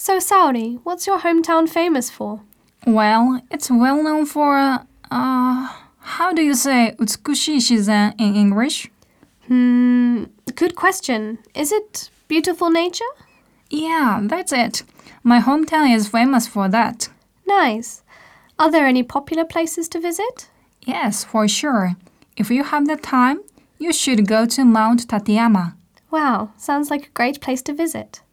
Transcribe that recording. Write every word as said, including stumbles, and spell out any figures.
So, Saori, what's your hometown famous for? Well, it's well known for, uh, how do you say 美しい自然 in English? Hmm, good question. Is it beautiful nature? Yeah, that's it. My hometown is famous for that. Nice. Are there any popular places to visit? Yes, for sure. If you have the time, you should go to Mount Tateyama. Wow, sounds like a great place to visit.